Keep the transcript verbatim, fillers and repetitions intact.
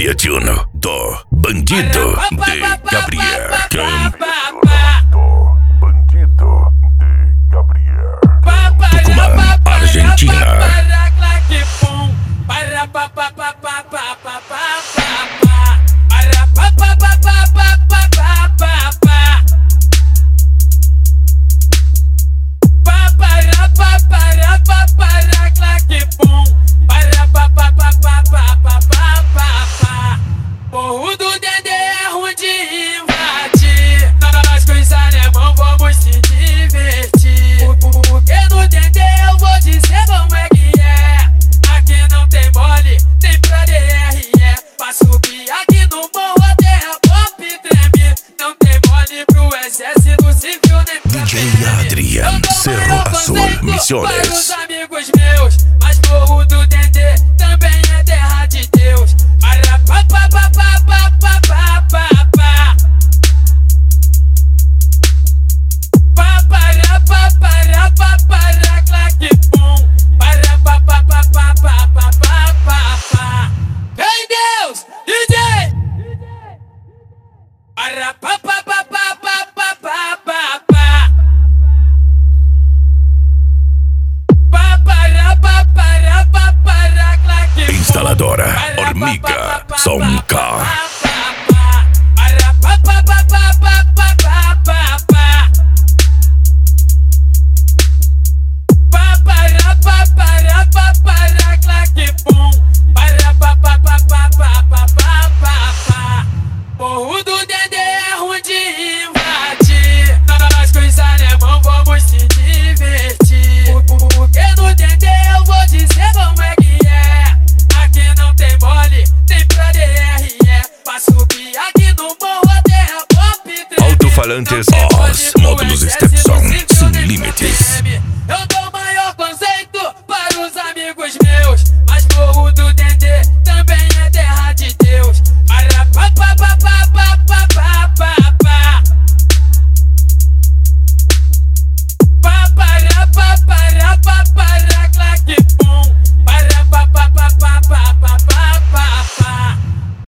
Diário do Bandido de Gabriel. Bandido de Gabriel. Tucumã, Argentina. Morro do Dendê é ruim de invadir. Nós com os alemão vamos se divertir. Porque no Dendê eu vou dizer como é que é. Aqui não tem mole, tem pra D R E. Pra subir aqui no morro a terra pop treme. Não tem mole pro exército civil nem pra D J Adrian, Cerro Azul, Misiones. Os amigos meus, mas morro do Dendê também é terra de Deus. Vem Deus, D J! Instaladora Hormiga Sonka. Morro do Dendê é ruim de invadir. Nós com os alemão vamos se divertir. Porque no Dendê eu vou dizer como é que é. Aqui não tem mole, tem pra D R E. Pra subir aqui no morro a terra pop treme. Alto-falantes, os módulos Stepson, sem limites.